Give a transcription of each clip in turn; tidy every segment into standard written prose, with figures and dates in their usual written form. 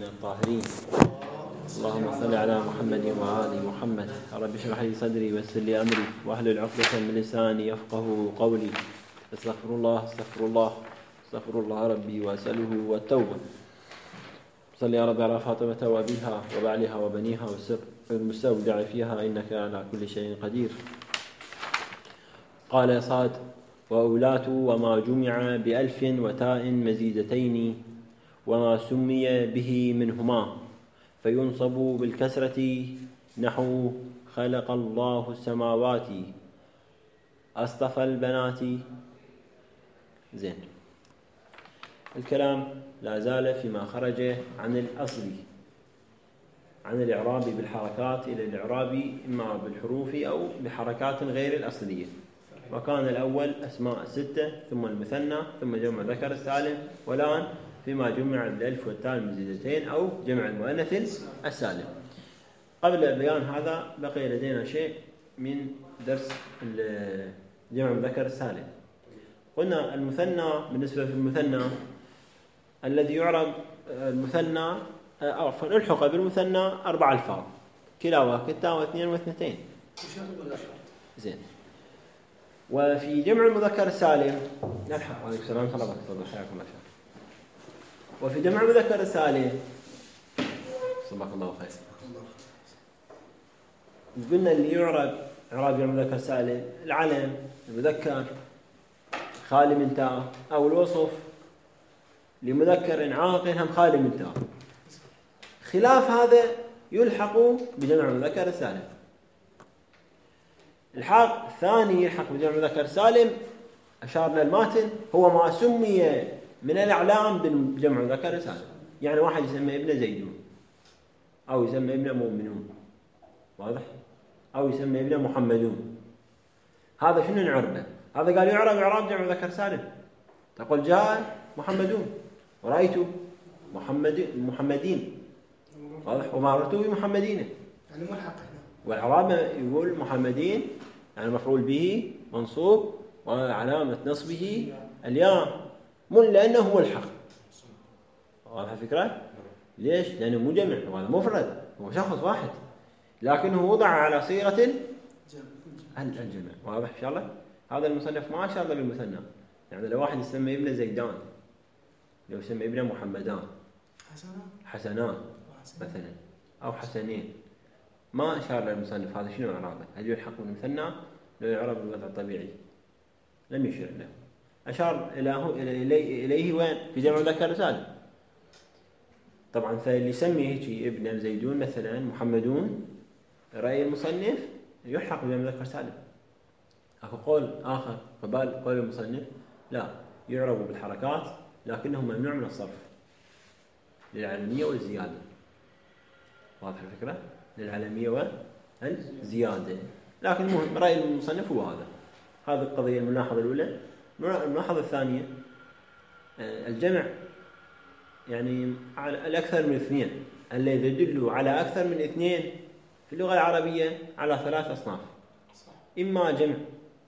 الطاهرين. اللهم صل على محمد وآل محمد. رب اشرح لي صدري ويسر لي أمري واحلل عقدة من لساني يفقهوا قولي. استغفر الله ربي وأسأله والتوبة. صل يا رب على فاطمة وأبيها وبعلها وبنيها والسر المستودع فيها إنك على كل شيء قدير. قال صاد: وأولاة وما جمع بألف وتاء مزيدتين وما سمي به منهما فينصب بالكسرة نحو خلق الله السماوات أصطفى البنات. زين، الكلام لا زال فيما خرج عن الأصل، عن الإعراب بالحركات إلى الإعراب إما بالحروف أو بحركات غير الأصلية. وكان الأول أسماء 6 ثم المثنى ثم جمع ذكر السالم، والآن فيما جمع بالألف والتاء المزيدتين أو جمع المؤنث السالم. قبل بيان هذا بقي لدينا شيء من درس جمع المذكر السالم. قلنا المثنى، بالنسبة للمثنى الذي يعرب المثنى الحق بالمثنى 4 ألفاظ كلاها كتا واثنين واثنتين. زين. وفي جمع المذكر السالم نلحق. عليكم السلام ورحمة الله وبركاته. وفي جمع المذكر السالم صباح الله خير. قلنا اللي يعرب إعراب جمع المذكر السالم العلم، المذكر خالي من تاء، أو الوصف لمذكر عاقل هم خالي من تاء. خلاف هذا يلحق بجمع المذكر السالم. الحاق الثاني يلحق بجمع المذكر السالم أشارنا الماتن هو ما سمي من الأعلام بجمع المذكر السالم. يعني واحد يسمى ابن زيدون، أو يسمى ابن مؤمنون، واضح؟ أو يسمى ابن محمدون. هذا شنو نعربه؟ هذا قال يعرب إعراب جمع مذكر سالم. تقول جاء محمدون ورأيت محمدين، واضح؟ ومررت بمحمدين، يعني ملحق. والإعراب يقول محمدين يعني مفعول به منصوب وعلامة نصبه الياء لأنه هو الحق. واضح الفكرة؟ ليش؟ لأنه مو جمع، هذا مفرد، هو شخص واحد لكنه وضع على صيغة الجمع. واضح إن شاء الله؟ هذا المصنف ما أشار بالمثنى. يعني لو واحد يسمى ابن زيدان، لو يسمى ابن محمدان، حسنان مثلا أو حسنين، ما أشار للمصنف هذا شنو إعرابه؟ هل يلحق بالمثنى لو يعرب بالوضع الطبيعي؟ لم يشير له. أشار إليه وين؟ في جمع مذكر سالم. طبعا فاللي يسمي هيك ابن زيدون مثلا محمدون، رأي المصنف يلحق بجمع مذكر سالم. أكو قول آخر فبال قول المصنف لا، يعرب بالحركات لكنه ممنوع من الصرف للعلمية والزيادة. واضح الفكرة؟ للعلمية والزيادة. لكن المهم رأي المصنف هو هذا. هذه القضية الملاحظة الأولى. الملاحظة الثانية الجمع يعني على الأكثر من 2 الذي يدل على أكثر من 2 في اللغة العربية على 3 أصناف: إما جمع،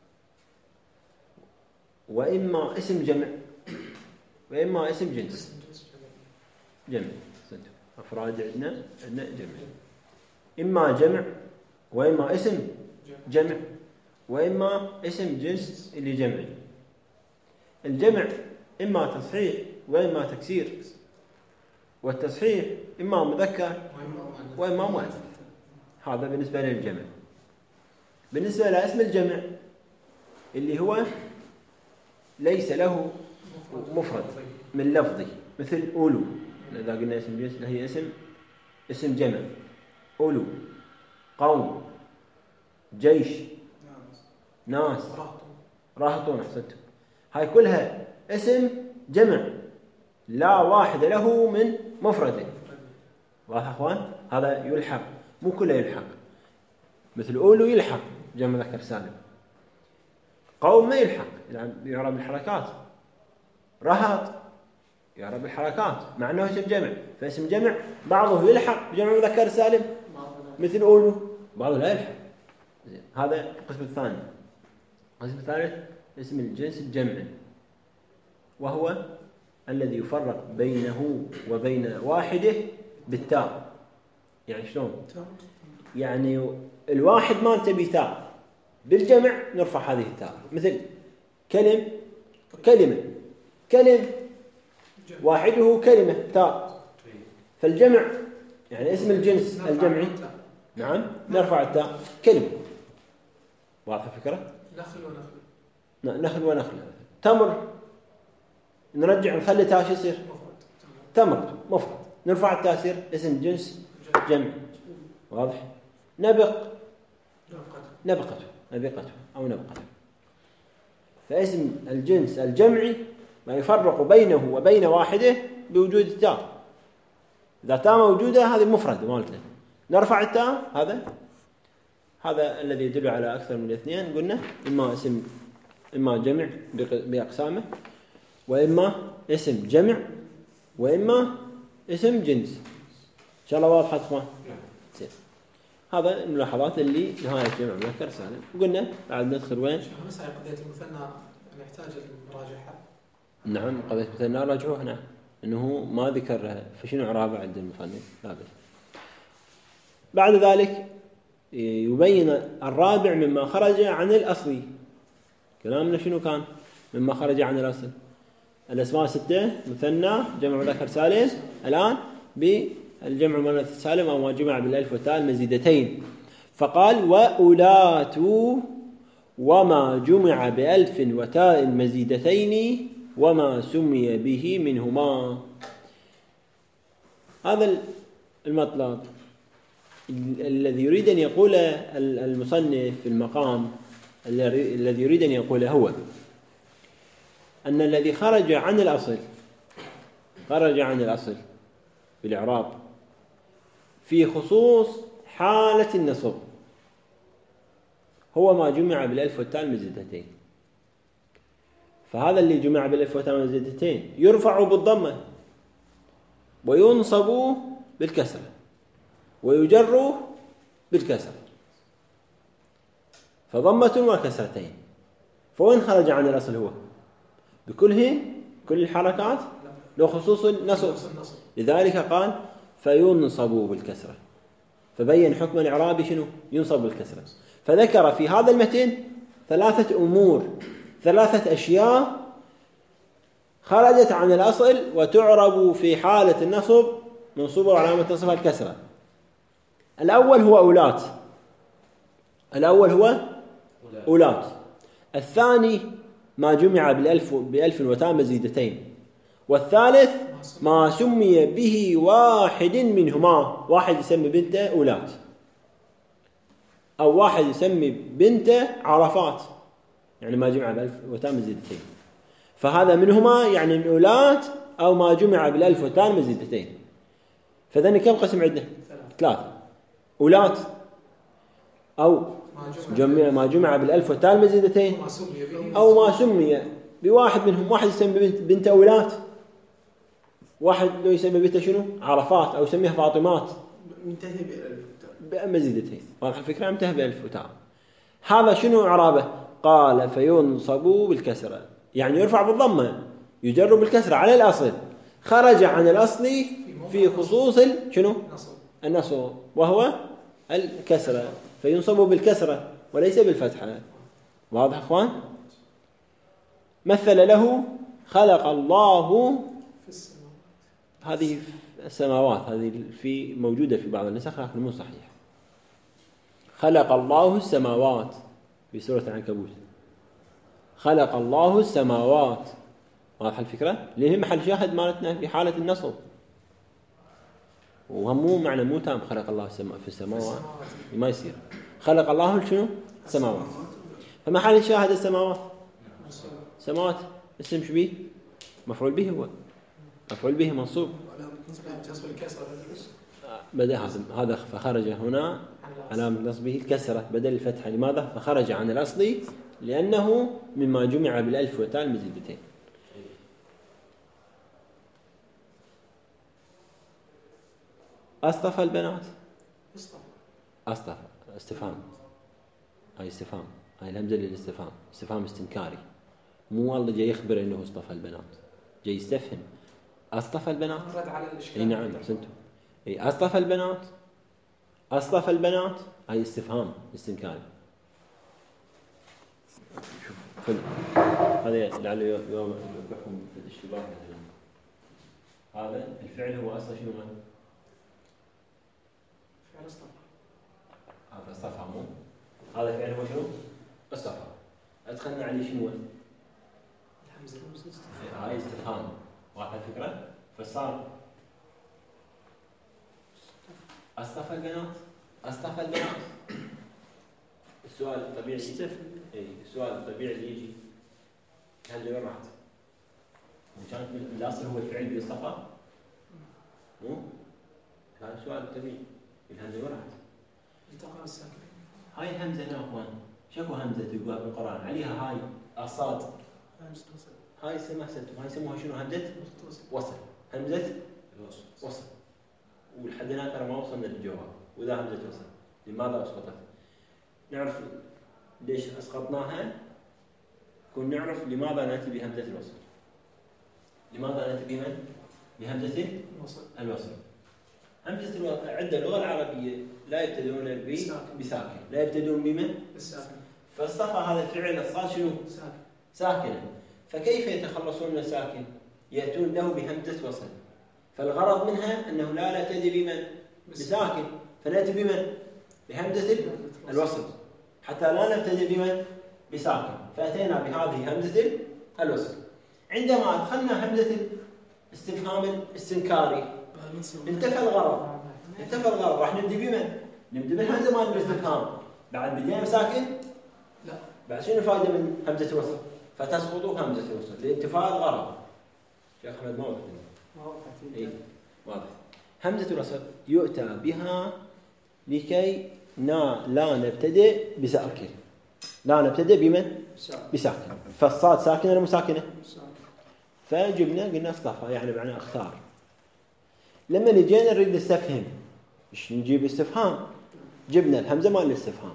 وإما اسم جمع، وإما اسم جنس. جمع أفراد عندنا جمع، إما جمع وإما اسم جمع وإما اسم جنس اللي جمعي. الجمع إما تصحيح وإما تكسير، والتصحيح إما مذكر وإما مؤنث. هذا بالنسبة للجمع. بالنسبة لاسم الجمع اللي هو ليس له مفرد من لفظي، مثل أولو، إذا قلنا اسم جنس هي اسم جمع: أولو، قوم، جيش، ناس، راهطون. أحسنتم. هاي كلها اسم جمع لا واحد له من مفرده. واضح أخوان؟ هذا يلحق، مو كله يلحق. مثل أولو يلحق جمع مذكر سالم، قوم ما يلحق يعرب بالحركات، رهط يعرب بالحركات مع أنه اسم جمع. فاسم جمع بعضه يلحق بجمع مذكر سالم مثل أولو، بعضه لا يلحق. هذا القسم الثاني. القسم الثالث اسم الجنس الجمعي، وهو الذي يفرق بينه وبين واحده بالتاء. يعني شلون؟ يعني الواحد مالته بتاء، بالجمع نرفع هذه التاء، مثل كلم واحده كلمة تاء. فالجمع يعني اسم الجنس الجمعي نعم نرفع التاء كلمة. واضح الفكرة؟ نخل ونخل. تمر نرجع نخلي تاء شو يصير؟ تمر مفرد، نرفع التاء يصير اسم جنس جمعي. واضح؟ نبقته أو نبقته. فاسم الجنس الجمعي ما يفرق بينه وبين واحده بوجود التاء. إذا تاء موجودة هذه مفرد مالته، نرفع التاء. هذا الذي يدل على أكثر من اثنين. قلنا إما جمع بأقسامه، وإما اسم جمع، وإما اسم جنس. إن شاء الله واضحة أخوان؟ هذا الملاحظات اللي نهاية جمع مذكر سالم. وقلنا بعد ندخل وين؟ مسألة قضية المثنى نحتاج المراجعة. نعم قضية المثنى راجعوه هنا إنه ما ذكرها، فشنو إعرابه عند المصنف؟ بعد ذلك يبين الرابع مما خرج عن الأصل. كلامنا شنو كان مما خرج عن الأصل؟ الأسماء 6 مثنى جمع مذكر سالم. الآن بالجمع مؤنث سالم أو ما جمع بالألف والتاء المزيدتين. فقال وأولات وما جمع بألف وتاء مزيدتين وما سمي به منهما. هذا المطلب الذي يريد أن يقوله المصنف في المقام، الذي يريد أن يقوله هو أن الذي خرج عن الأصل بالإعراب في خصوص حالة النصب هو ما جمع بالألف والتاء المزيدتين. فهذا اللي جمع بالألف والتاء المزيدتين يرفع بالضمة وينصب بالكسرة ويجر بالكسر، فضمة وكسرتين. فوين خرج عن الأصل هو؟ بكل الحركات لو خصوص النصب. لذلك قال فينصب بالكسرة، فبين حكم الإعرابي شنو؟ ينصب بالكسرة. فذكر في هذا المتن 3 أمور، 3 أشياء خرجت عن الأصل وتعرب في حالة النصب منصوبة وعلامة نصبها الكسرة. الأول هو أولات. الثاني ما جمع بألف وتاء مزيدتين. والثالث ما سمي به واحد منهما، واحد يسمي بنته أولات أو واحد يسمي بنته عرفات، يعني ما جمع بألف وتاء مزيدتين. فهذا منهما يعني من أولات أو ما جمع بالألف وتاء مزيدتين. فذن كم قسم عندنا؟ 3. أولات أو ما جمع بالألف والتاء المزيدتين أو ما سمي بواحد منهم. واحد يسمي بنت أولات، واحد لو يسمي بنت شنو؟ عرفات، أو يسميها فاطمات منتهي بألف مزيدتين. واضح الفكرة؟ منتهي بألف وتاء. هذا شنو إعرابه؟ قال فينصب بالكسرة، يعني يرفع بالضمة يجر بالكسرة على الأصل. خرج عن الأصل في خصوص شنو؟ النصب، وهو الكسرة، فينصب بالكسرة وليس بالفتحة. واضح أخوان؟ مثل له خلق الله هذه السماوات، هذه في موجودة في بعض النسخ لكن مو صحيح. خلق الله السماوات في سورة العنكبوت، خلق الله السماوات. واضح الفكرة؟ لأنه محل شاهد مالتنا في حالة النصب، وهم معنى مو تام. خلق الله في السماوات ما يصير. خلق الله شنو؟ السماوات. فمحل شاهد السماوات، سماوات اسم شبيه مفعول به، هو مفعول به منصوب بدأ هذا. فخرج هنا علامة نصبه الكسرة بدل الفتحة. لماذا؟ فخرج عن الأصل لأنه مما جمع بالألف والتاء المزيدتين. أصطفى البنات، أصطفى استفهام، هاي استفهام، هاي الهمزة للاستفهام، استفهام استنكاري. مو والله جاي يخبر إنه اصطفى البنات، جاي يستفهم. أصطفى البنات؟ رد على الإشكال. نعم أحسنتم. إيه أصطفى البنات، أصطفى البنات هاي استفهام استنكاري. هذا لعله يوم يوقعكم في الاشتباه مثلا. هذا الفعل هو أصلا شنو؟ فعل اصطفى. هذا اصطفى مو؟ هذا الفعل هو شنو؟ اصطفى. أدخلنا عليه شنو؟ الهمزة هاي استفهام. واضح الفكرة؟ فصار أصطفى البنات، أصطفى البنات. السؤال الطبيعي السؤال الطبيعي اللي يجي هل وين رحت؟ وكانت الأصل هو الفعل بيصطفى؟ مو؟ هذا السؤال الطبيعي. الهمزة وين رحت؟ التقاء الساكن. هاي همزة يا أخوان. شكو همزة تقولها بالقرآن عليها هاي الصاد. همزة وصل. هاي يسموها شنو همزة؟ وصل. همزة وصل. ولحد هنا ترى ما وصلنا للجواب. وإذا همزة وصل لماذا أسقطت؟ نعرف ليش أسقطناها؟ كون نعرف لماذا نأتي بهمزة الوصل. لماذا نأتي بمن؟ بهمزة الوصل. همزة الوصل عند اللغة العربية لا يبتدون بساكن، لا يبتدون بمن؟ بالساكن. فاصطفى هذا الفعل الصاد شنو؟ ساكنا. فكيف يتخلصون من الساكن؟ يأتون له بهمزة وصل. فالغرض منها أنه لا نبتدي بمن؟ بساكن. فنأتي بمن؟ بهمزة الوصل حتى لا نبتدي بمن؟ بساكن. فأتينا بهذه همزة الوصل. عندما أدخلنا همزة الاستفهام الاستنكاري انتفى الغرض. راح نبدي بمن؟ نبدي بالهمزة مال الاستفهام. بعد بدينا بساكن؟ لا. بعد شنو الفائدة من همزة الوصل؟ فتسقط همزة الوصل لانتفاء الغرض. شيخ أحمد ما وضحت. إيه واضح. همزة الوصل يؤتى بها لكي لا نبتدئ بساكن. لا نبتدئ بمن؟ بساكن. فالصاد ساكنة ولا مساكنة؟ فجبنا قلنا اصطفى يعني معناه اختار. لما جينا نريد نستفهم ايش نجيب استفهام؟ جبنا الهمزة مال الاستفهام.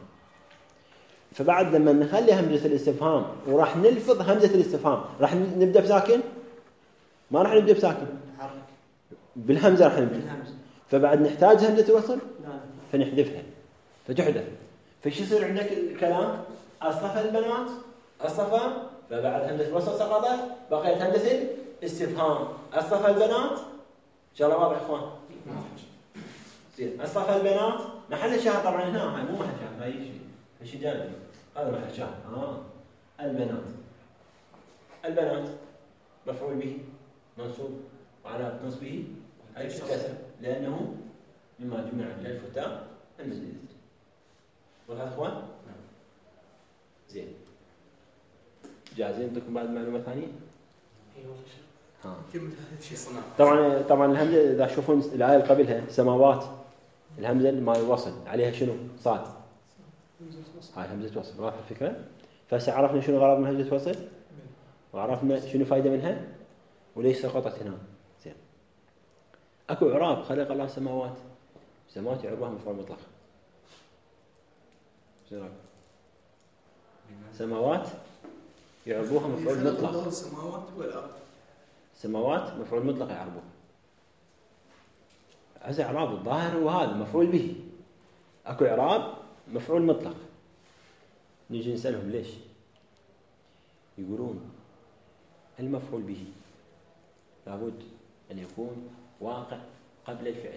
فبعد لما نخلي همزة الاستفهام وراح نلفظ همزة الاستفهام راح نبدأ بساكن؟ ما راح نبدأ بساكن. بالهمزة راح نبدأ. فبعد نحتاج همزة الوصل فنحذفها فتحذف. فايش يصير عندك الكلام؟ أصطفى البنات أصطفى. فبعد همزة الوصل سقطت بقيت همزة الاستفهام. أصطفى البنات. إن شاء الله واضح إخوان. أصطفى البنات محل الشاهد طبعا هنا. هاي مو محل شاهد. هاي شيء. ايش جانبي؟ هذا محل شاهد. البنات مفعول به منصوب وعلى نصبه أي كسر لأنه مما جمع من الفتاة المزيد. وهذا إخوان؟ نعم. زين. جاهزين عندكم بعد معلومة ثانية؟ أيوة. كمل هذا الشيء صنع. طبعا الهمزة إذا تشوفون الآية اللي قبلها سماوات الهمزة ما يوصل عليها شنو؟ صاد. هاي همزة وصل. واضح الفكرة؟ فهسه عرفنا شنو غرض من همزة وصل؟ وعرفنا شنو فايدة منها؟ وليش سقطت هنا؟ زين. أكو إعراب خلق الله السماوات. السماوات يعربوها مفعول مطلق. شو رأيك؟ سماوات يعربوها مفعول مطلق. السماوات والأرض. سماوات مفعول مطلق يعربوها. هذا إعراب الظاهر هو هذا مفعول به. أكو إعراب مفعول مطلق. نيجي نسألهم ليش؟ يقولون المفعول به لابد أن يكون واقع قبل الفعل.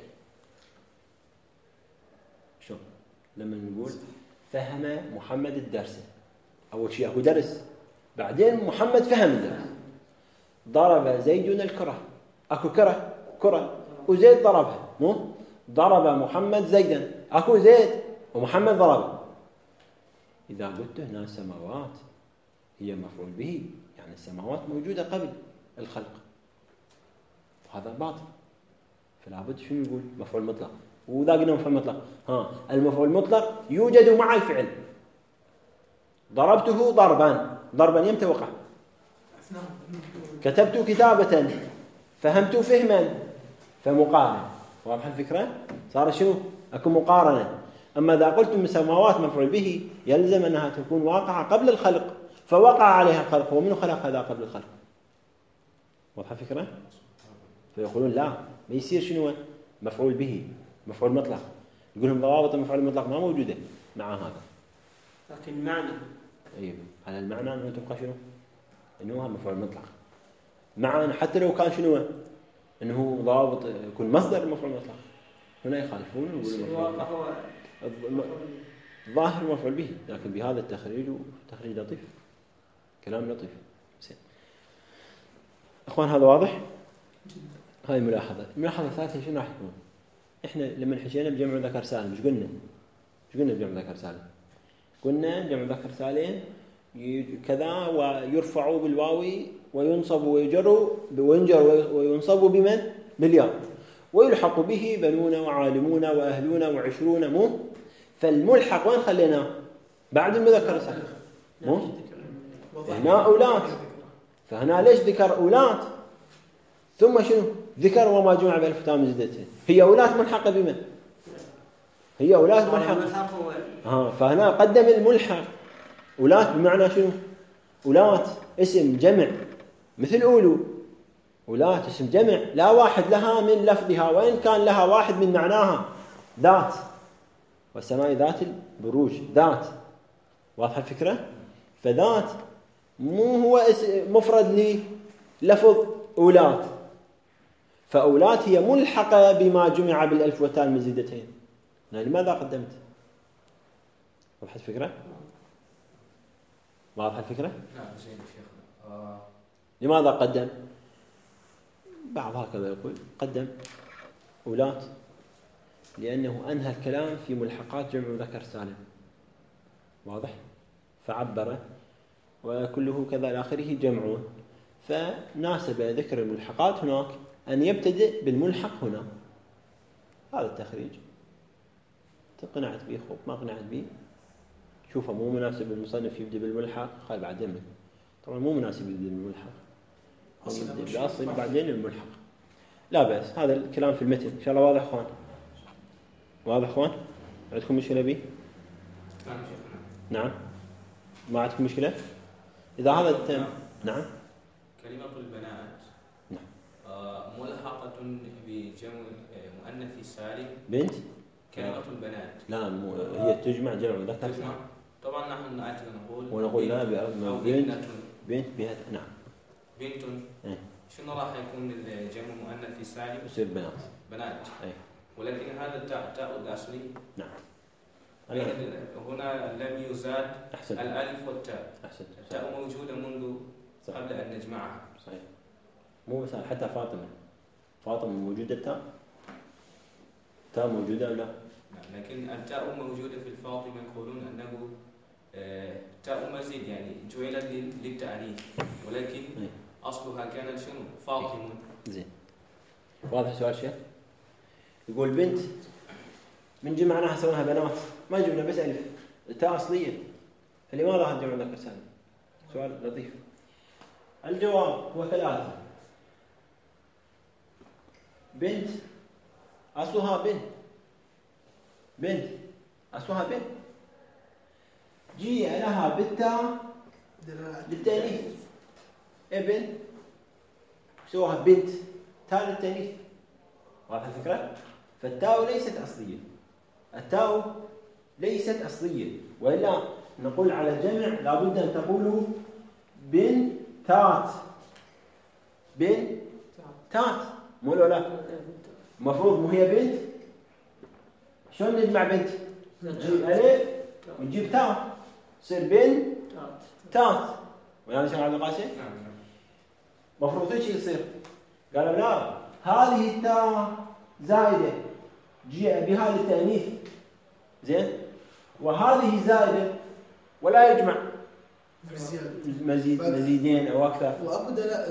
شو؟ لما نقول فهم محمد الدرس أول شيء أكو درس بعدين محمد فهم الدرس. ضرب زيد الكرة أكو كرة وزيد ضربها مو؟ ضرب محمد زيدا أكو زيد ومحمد ضربه. إذا قلت هنا السماوات هي مفعول به يعني السماوات موجودة قبل الخلق وهذا باطل. فلا بد شنو يقول مفعول مطلق. وإذا قلنا مفعول مطلق المفعول المطلق يوجد مع الفعل. ضربته ضربا يمتى وقع؟ كتبت كتابة فهمت فهما فمقارنة. واضح الفكرة؟ صار شنو؟ أكو مقارنة. أما إذا قلتم السماوات مفعول به يلزم أنها تكون واقعة قبل الخلق فوقع عليها الخلق. ومن خلق هذا قبل الخلق؟ واضح الفكرة؟ فيقولون لا ما يصير شنو؟ مفعول به، مفعول مطلق. يقول لهم ضوابط المفعول المطلق ما موجودة مع هذا. لكن معنى. أيوه، على المعنى أنه تبقى شنو؟ أنه هو مفعول مطلق. معنى حتى لو كان شنو؟ أنه ضوابط يكون مصدر المفعول المطلق. هنا يخالفون ويقولون الظاهر مفعول به، لكن بهذا التخريج تخريج لطيف، كلام لطيف. أخوان هذا واضح؟ هاي ملاحظة. الملاحظة الثالثة شنو راح تكون؟ إحنا لما حكينا بجمع ذكر سالم إيش قلنا؟ إيش قلنا بجمع ذكر سالم؟ قلنا جمع ذكر سالم كذا ويرفع بالواو وينصب ويجر وينصب بمن؟ بالياء، ويلحق به بنون وعالمون وأهلون وعشرون مو. فالملحق وين خليناه؟ بعد المذكر سالم مو؟ هنا أولاد، فهنا ليش ذكر أولاد ثم شنو؟ ذكر وما جمع بألف وتاء مزيدتين. هي أولاد ملحقة بمن؟ هي أولاد ملحقة. فهنا قدم الملحق. أولاد بمعنى شنو؟ أولاد اسم جمع مثل أولو. أولاد اسم جمع لا واحد لها من لفظها، وإن كان لها واحد من معناها. ذات، والسماء ذات البروج ذات. واضحة الفكرة؟ فذات مو هو مفرد للفظ أولاد، فأولاد هي ملحقة بما جمع بالألف وتاء المزيدتين. لماذا قدمت؟ واضحة الفكرة؟ واضحة الفكرة؟ نعم زين شيخ. لماذا قدم؟ بعض هكذا يقول قدم أولاد لأنه أنهى الكلام في ملحقات جمع مذكر سالم. واضح؟ فعبر وكله كذا إلى آخره جمعه، فناسب ذكر الملحقات هناك أن يبتدئ بالملحق هنا. هذا التخريج قنعت به خوف ما قنعت به شوفه مو مناسب المصنف يبدأ بالملحق قال بعدين. طبعا مو مناسب يبدأ بالملحق، يبدأ بالأصل بعدين الملحق. لا بأس، هذا الكلام في المتن إن شاء الله. واضح أخوان؟ واضح أخوان؟ عندكم مشكلة به؟ نعم، ما عندكم مشكلة؟ إذا هذا التم نعم. كلمة البنات نعم ملحقة بجمع مؤنث سالم بنت. كلمة البنات لا مو هي تجمع جمع ذكر. طبعا نحن نأتي ونقول لا بنت بها. نعم بنت. شنو راح يكون الجمع مؤنث سالم؟ يصير بنات. أي. ولكن هذا التاء الأصلي. نعم. هنا لم يزاد أحسن. الألف والتاء. أحسن. التاء موجودة منذ قبل أن نجمعها. صحيح. مو بس حتى فاطمة موجودة تاء موجودة ولا؟ لكن التاء موجودة في الفاطمة يقولون أنه تاء مزيد يعني جعلت للتأنيث، ولكن أصلها كانت شنو؟ فاطمة. زين. واضح سؤال شيخ؟ يقول بنت من جمعناها سويناها بنات، ما جبنا بس ألف، التاء أصلية، فلماذا هذا جمع ذكر سالم؟ سؤال لطيف. الجواب هو 3. بنت أصلها بنت أصلها بنت، جيء لها بالتاء للتأنيث. ابن سوها بنت تاء للتأنيث. واضح الفكرة؟ فالتاء ليست أصلية، التاء ليست أصلية، وإلا نقول على الجمع لابد أن تقولوا بنتات. بنتات مو لا مفروض مو هي بنت. شلون نجمع بنت؟ نجيب ألف ونجيب تاء تصير بنتات. ويعني شيخ عبد القاسم مفروض ايش يصير؟ قالوا لا، هذه التاء زائدة جاء بها للتأنيث، زين، وهذه زائدة ولا يجمع مزيدين أو أكثر، وأكو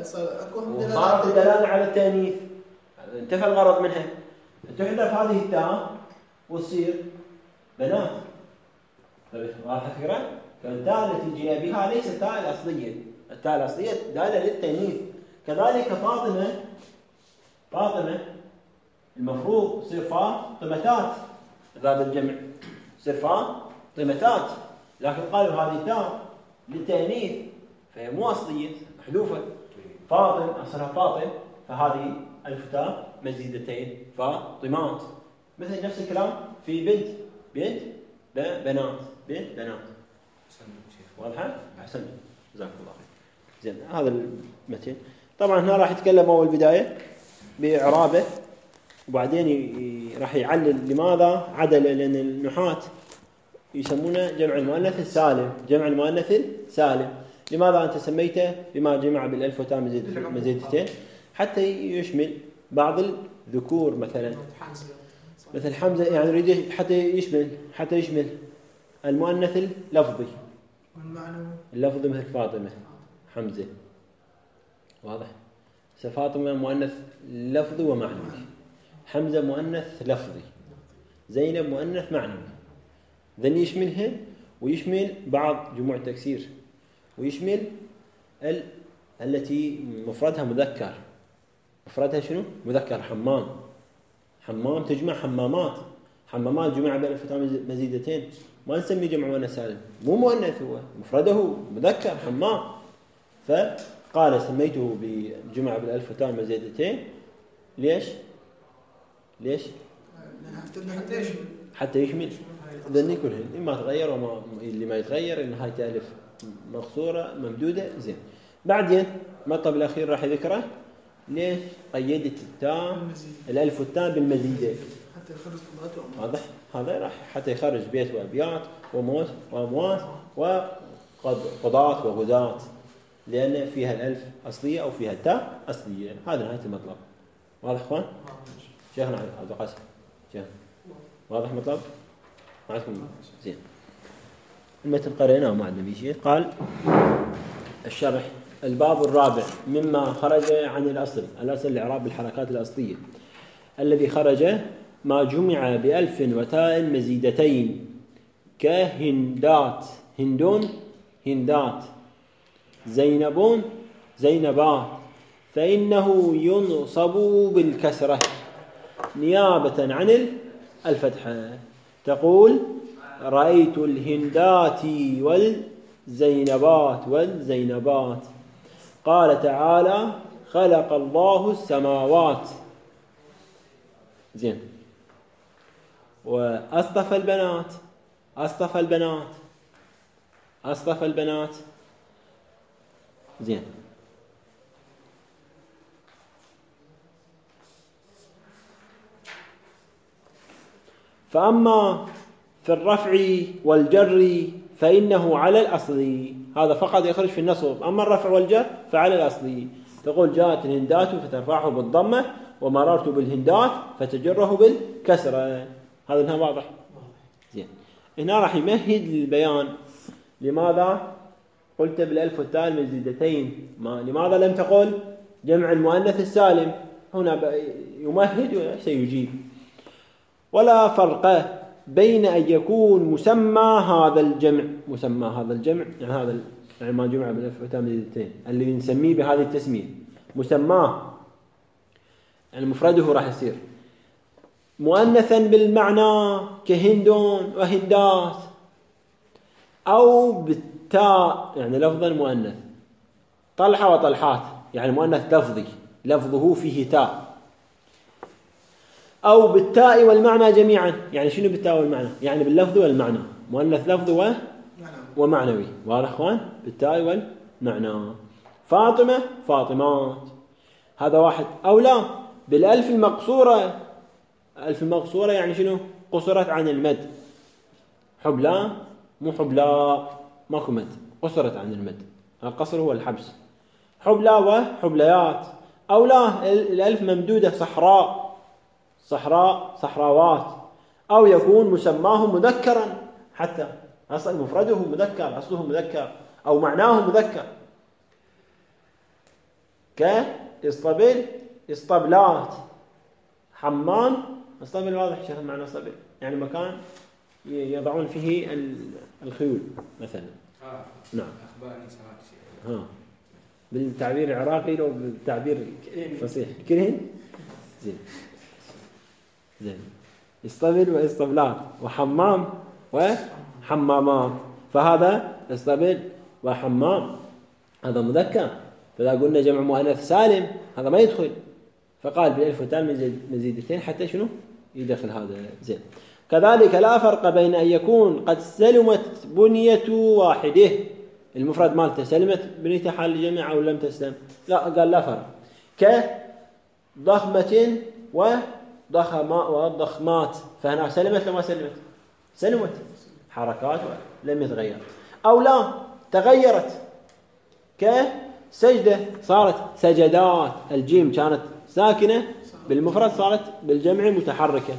دلالة على التأنيث، انتفى الغرض منها، تحذف هذه التاء وتصير بنات. واضح الفكرة؟ فالتاء التي جاء بها ليست التاء الأصلية، التاء الأصلية دالة للتأنيث. كذلك فاطمة المفروض تصير فاطمتات، هذا الجمع تصير فاطمتات، لكن قالوا هذه التاء للتأنيث فهي مو أصلية، محذوفة. فاطم أصلها فاطم، فهذه ألف تاء مزيدتين فاطمات. مثل نفس الكلام في بنت بنات بنات. واضحة؟ أحسن، جزاك الله خير. زين، هذا المتن طبعا هنا راح يتكلم أول بداية بإعرابه، وبعدين راح يعلل لماذا عدل، لأن النحاة يسمونه جمع المؤنث السالم. جمع المؤنث السالم لماذا أنت سميته بما جمع بالألف وتاء مزيدتين؟ حتى يشمل بعض الذكور مثلا، مثل حمزة، يعني يريد حتى يشمل المؤنث اللفظي، اللفظي مثل فاطمة، حمزة. واضح؟ فاطمة مؤنث لفظي ومعنوي، حمزة مؤنث لفظي، زينب مؤنث معنوي. ذن يشملها، ويشمل بعض جموع التكسير، ويشمل التي مفردها مذكر. مفردها شنو؟ مذكر. حمام تجمع حمامات جمع بين الفتاة مزيدتين، ما نسميه جمع مؤنث سالم، مو مؤنث، هو مفرده مذكر حمام. فقال سميته بجمع بالألف وتاء مزيدتين. ليش؟ حتى يشمل ذني كلهن، إما تغير وما اللي ما يتغير إن هاي تألف مقصورة ممدودة. زين، بعدين المطلب الأخير راح يذكره. ليش قيدت التاء الألف والتاء بالمزيدة؟ حتى يخرج قضاءات. واضح؟ هذا راح حتى يخرج بيت وأبيات وأموات وقضاة وغزاة، لأن فيها الألف أصلية أو فيها التاء أصلية. هذا نهاية المطلب. واضح أخوان؟ شيخنا عبد القاسم، شيخ واضح المطلب؟ معكم زين. المتن قرأناه ما عندنا فيه شيء. قال الشرح: الباب الرابع مما خرج عن الأصل الإعراب بالحركات الأصلية. الذي خرج ما جمع بألف وتاء مزيدتين كهندات، هندون هندات، زينبون زينبات، فإنه ينصب بالكسرة نيابة عن الفتحة. تقول: رأيت الهندات والزينبات. قال تعالى: خلق الله السماوات. زين، وأصطفى البنات. زين، فأما في الرفع والجر فإنه على الأصل. هذا فقط يخرج في النصب. أما الرفع والجر فعلى الأصل. تقول: جاءت الهندات فترفعه بالضمة، ومررت بالهندات فتجره بالكسرة. هذا هنا واضح. زين، هنا راح يمهد للبيان لماذا قلت بالألف والتاء المزيدتين، لماذا لم تقل جمع المؤنث السالم. هنا يمهد وسيجيب. ولا فرق بين أن يكون مسمى هذا الجمع يعني هذا يعني ما جمع بالألف والتاء المزيدتين اللي نسميه بهذه التسمية، مسماه يعني مفرده راح يصير مؤنثا بالمعنى كهندون وهندات، أو بالتاء يعني لفظا مؤنث، طلحة وطلحات يعني مؤنث لفظي لفظه فيه تاء، أو بالتاء والمعنى جميعا. يعني شنو بالتاء والمعنى؟ يعني باللفظ والمعنى، مؤنث لفظ ومعنوي. واضح أخوان؟ بالتاء والمعنى. فاطمة فاطمات، هذا واحد. أو لا بالألف المقصورة. ألف المقصورة يعني شنو؟ قصرت عن المد. حبلا مو حبلا، ماكو مد، قصرت عن المد. القصر هو الحبس. حبلا وحبليات. أو لا الألف ممدودة، صحراء صحراوات. أو يكون مسماه مذكرا، حتى أصل مفرده مذكر، أصله مذكر، أو معناه مذكر، كإسطبل إسطبلات، حمام إسطبل. واضح شيخ معنى إسطبل؟ يعني مكان يضعون فيه الخيول مثلا. نعم. أخبرني سمعت شيء. بالتعبير العراقي لو بالتعبير فصيح كرهن. زين إسطبل وإسطبلات، وحمام وحمامات. فهذا إسطبل وحمام هذا مذكر، فإذا قلنا جمع مؤنث سالم هذا ما يدخل، فقال بالألف والتاء مزيدتين حتى شنو يدخل هذا زين. كذلك لا فرق بين أن يكون قد سلمت بنية واحده، المفرد مالته سلمت بنيته حال الجمع أو لم تسلم، لا قال لا فرق. كضخمة وضخمات، فهنا سلمت لما سلمت حركات لم يتغير، أو لا تغيرت كسجدة صارت سجدات، الجيم كانت ساكنة بالمفرد صارت بالجمع متحركة،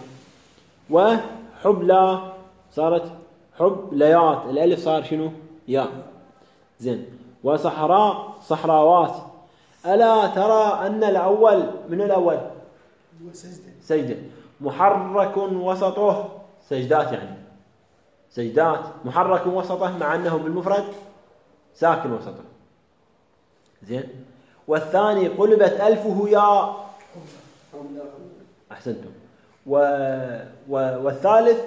وحبلى صارت حبليات، الألف صار شنو ياء زين. وصحراء صحراوات. ألا ترى أن الأول من الأول سجدة محرك وسطه سجدات، يعني سجدات محرك وسطه مع أنه بالمفرد ساكن وسطه زين. والثاني قلبت ألفه ياء، أحسنتم. والثالث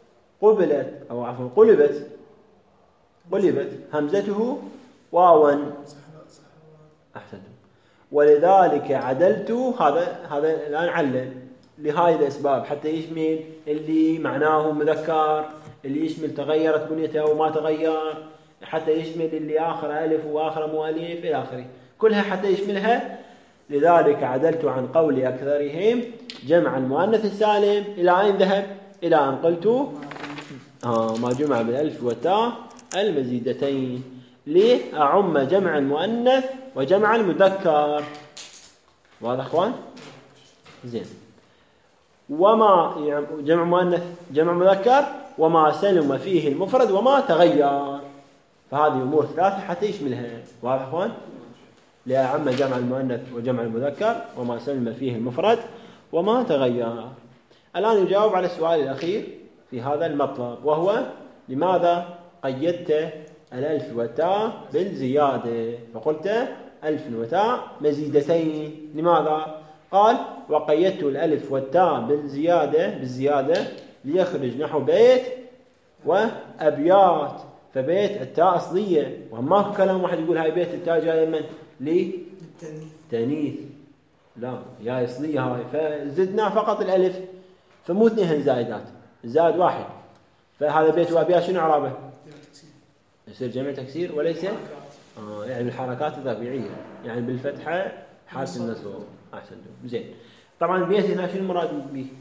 قلبت همزته واوا، أحسنتم. ولذلك عدلت، هذا الآن علل لهذه الأسباب حتى يشمل اللي معناه مذكر، اللي يشمل تغيرت بنيته وما تغير، حتى يشمل اللي آخر ألف وآخر مو ألف إلى آخره، كلها حتى يشملها. لذلك عدلت عن قول أكثرهم جمع المؤنث السالم إلى أين ذهب؟ إلى أن قلت ما جمع بالألف والتاء المزيدتين لأعم جمع المؤنث وجمع المذكر. واضح أخوان؟ زين. وما جمع مؤنث جمع مذكر وما سلم فيه المفرد وما تغير، فهذه أمور ثلاثة حتى يشملها. واضح أخوان؟ لأعم جمع المؤنث وجمع المذكر وما سلم فيه المفرد وما تغير. الآن يجاوب على السؤال الأخير في هذا المطلب، وهو لماذا قيدت الألف والتاء بالزيادة؟ فقلت ألف وتاء مزيدتين، لماذا؟ قال وقيدت الألف والتاء بالزيادة ليخرج نحو بيت وأبيات. فبيت التاء أصلية، وما كلام واحد يقول هاي بيت التاء جاية من للتانيث، لا هي أصلية هاي، فزدنا فقط الألف، فمو اثنين زائدات، زائد واحد، فهذا بيت وأبيات شنو عرابه؟ يصير جمع تكسير وليس يعني الحركات الطبيعية، يعني بالفتحة حالة النصب. أحسنتم زين. طبعا البيت هنا شنو المراد به؟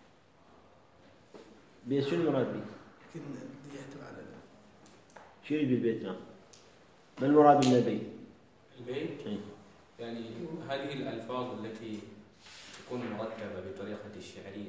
بيت شنو المراد به؟ شو يبي البيت؟ ما المراد من البيت؟ البيت يعني هذه الألفاظ التي تكون مرتبة بطريقة الشعرية.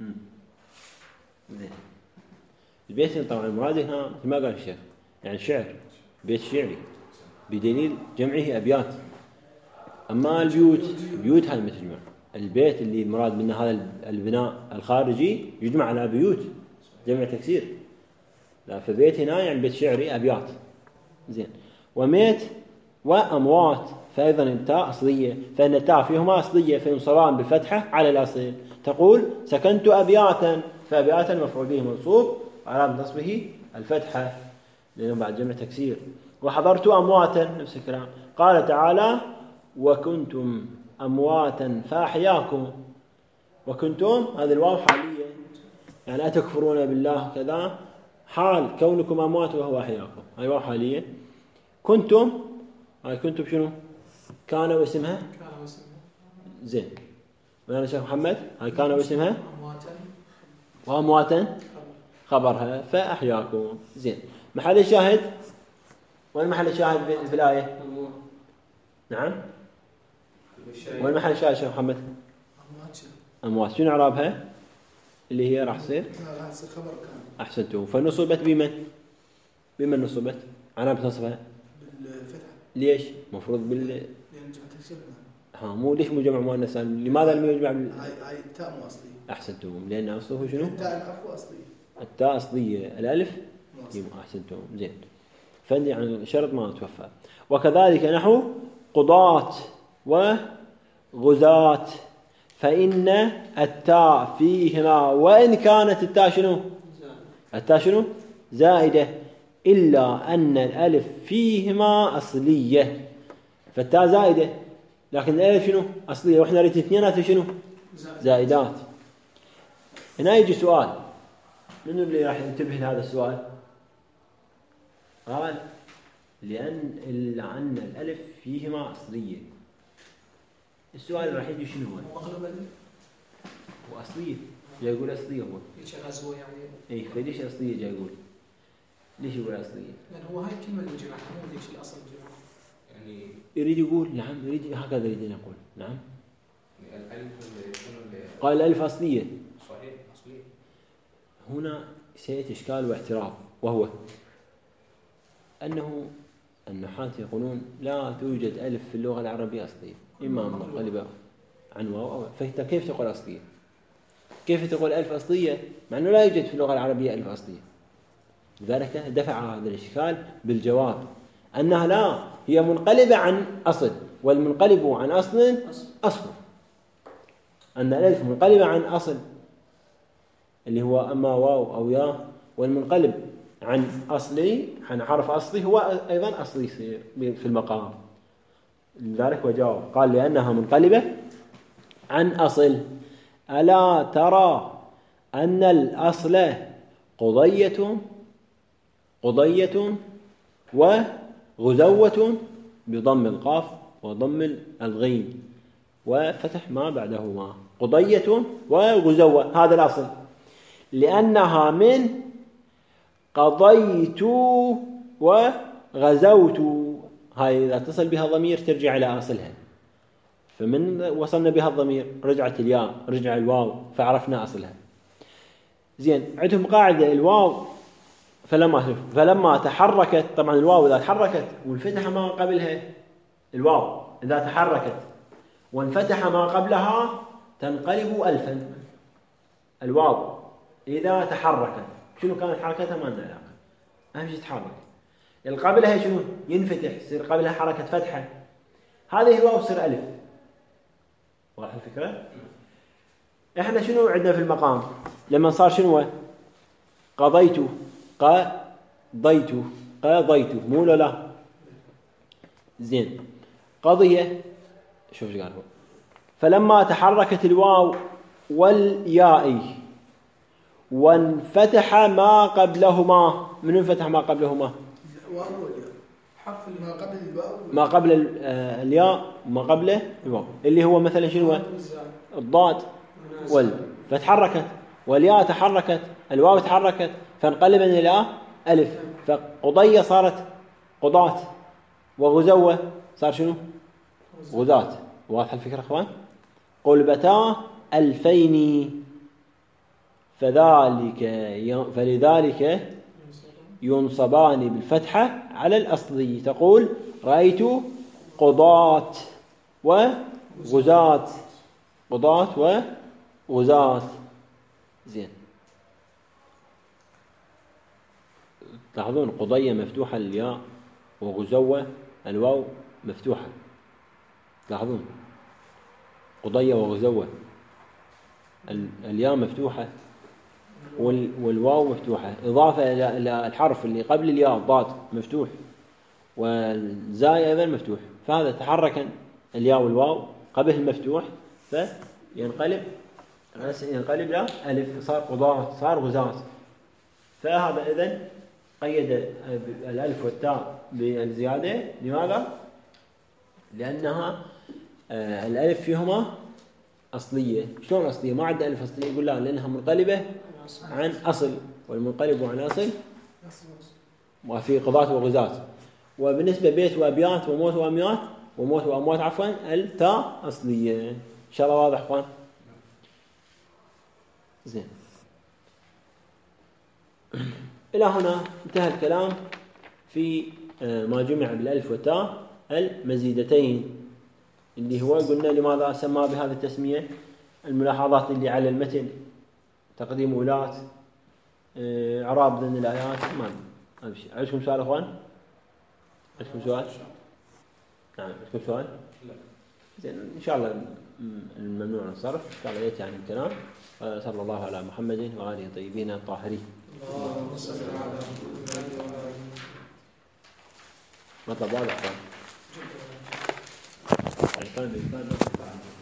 زين. البيت طبعا المراد هنا ما قال الشيخ يعني شعر، بيت شعري بدليل جمعه أبيات. أما البيوت هذا ما تجمع. البيت اللي المراد منه هذا البناء الخارجي يجمع على بيوت جمع تكسير، لا فبيت هنا يعني بيت شعري أبيات زين. وميت وأموات، فأيضا التاء أصلية، فإن التاء فيهما أصلية فينصبان بالفتحة على الأصل. تقول سكنت أبياتا، فأبياتا مفعول به منصوب وعلامة نصبه الفتحة لأنه بعد جمع تكسير. وحضرت أمواتا نفس الكلام. قال تعالى وكنتم أمواتا فأحياكم. وكنتم هذه الواو حالية، يعني أتكفرون بالله كذا حال كونكم أموات وهو أحياكم، هاي واو حالية. كنتم هاي كنتم شنو؟ كان واسمها زين. وأنا شيخ محمد هاي كان واسمها وأمواتا خبرها فأحياكم زين. محل الشاهد وين محل الشاهد في الآية؟ نعم وين محل الشاهد شيخ محمد؟ أموات. شنو إعرابها اللي هي راح تصير؟ أحسنتم. فنصبت بمن نصبت؟ أنا بنصبها بالفتح. ليش؟ مفروض لأن جمع مو ليش مو جمع مؤنث سالم؟ لماذا لم يجمع هاي التاء مو أصلية. أحسنتم. لأن أصله شنو؟ التاء العفو أصلية. التاء أصلية، الألف أحسنتم زين. فندي يعني شرط ما توفى. وكذلك نحو قضاة وغزاة، فإن التاء فيهما وإن كانت التاء شنو؟ التاء شنو؟ زائدة، إلا أن الألف فيهما أصلية، فالتاء زائدة لكن الألف شنو أصلية، وإحنا نريد اثنينات شنو زائدات. هنا يجي سؤال، منو اللي راح ينتبه لهذا السؤال؟ قال لأن الألف فيهما أصلية. السؤال راح يجي شنو هو؟ وأصلية، جاي يقول أصلية هو. ليش غزوة يعني؟ إيه فليش أصلية جاي يقول؟ ليش يقول أصلية؟ لأن هو هاي الكلمة الجماعة مو ليش الأصل الجماعة. يعني يريد يقول نعم، يريد هكذا يريد أن يقول نعم. الألف قال الألف أصلية. صحيح أصلية. هنا سيأتي إشكال واعتراف، وهو أنه النحاة يقولون لا توجد ألف في اللغة العربية أصلية، إما منقلبة عن واو أو، فأنت كيف تقول أصلية؟ كيف تقول ألف أصلية مع أنه لا يوجد في اللغة العربية ألف أصلية؟ لذلك دفع هذا الإشكال بالجواب أنها لا، هي منقلبة عن أصل، والمنقلب عن أصل أصل، أن الألف منقلبة عن أصل اللي هو أما واو أو يا، والمنقلب عن أصلي عن حرف أصلي هو أيضا أصلي في المقام. لذلك وجاوب قال لأنها منقلبة عن أصل. ألا ترى أن الأصل قضية وغزوة بضم القاف وضم الغين وفتح ما بعدهما، قضية وغزوة، هذا الأصل. لأنها من قضيت وغزوت، هاي إذا اتصل بها ضمير ترجع إلى أصلها، فمن وصلنا بها الضمير رجعت الياء، رجع الواو، فعرفنا أصلها. زين، عندهم قاعدة الواو فلما تحركت، طبعا الواو إذا تحركت والفتح ما قبلها، الواو إذا تحركت وانفتح ما قبلها تنقلب ألفا. الواو إذا تحركت شنو كانت حركتها؟ ما لنا علاقة، أهم شيء تتحرك. قبلها شنو؟ ينفتح، يصير قبلها حركة فتحة، هذه الواو تصير ألف. واضح الفكرة؟ إحنا شنو عندنا في المقام لما صار شنو؟ قضيت قضيت مو لا. زين، قضية شوف ايش قال هو، فلما تحركت الواو والياء وانفتح ما قبلهما. من انفتح ما قبلهما؟ الواو والياء، حرف ما قبل الواو ما قبل الياء وما قبله الواو، اللي هو مثلا شنو؟ الضاد فتحركت، والياء تحركت، الواو تحركت، فانقلب إلى ألف، فقضية صارت قضاة، وغزوة صار شنو؟ غزاة. واضح الفكرة أخوان؟ قلبتا ألفين، فلذلك ينصبان بالفتحة على الأصلي. تقول رأيت قضاة وغزاة، قضاة وغزاة. زين، تلاحظون قضية مفتوحة الياء، وغزوة الواو مفتوحة. تلاحظون قضية وغزوة الياء مفتوحة والواو مفتوحة، إضافة إلى الحرف اللي قبل الياء الضاد مفتوح، والزاي أيضا مفتوح، فهذا تحرك الياء والواو قبل المفتوح فينقلب لا ألف، صار قضاة، صار غزاة. فهذا إذن قيد الألف والتاء بالزيادة. لماذا؟ لأنها الألف فيهما أصلية. شلون أصلية؟ ما عندها ألف أصلية. يقول لا، لأنها منقلبة عن أصل، والمنقلب عن أصل وفي قضاة وغزاة. وبالنسبة بيت وأبيات وموت وأميات وموت وأموات عفوا، التاء أصلية. إن شاء الله واضح أخوان؟ زين، إلى هنا انتهى الكلام في ما جمع بالألف والتاء المزيدتين، اللي هو قلنا لماذا سماه بهذه التسمية. الملاحظات اللي على المتن، تقديم ولاة، إعراب ضمن الآيات. ما أبشر. عندكم سؤال أخوان؟ عندكم سؤال؟ نعم، عندكم سؤال؟ لا. زين، إن شاء الله الممنوع عن الصرف إن شاء الله يأتي عن الكلام. صلى الله على محمد وآله الطيبين الطاهرين. اللهم صل على محمد وعلى مطلب واضح. كان بإمكان نصب عليه.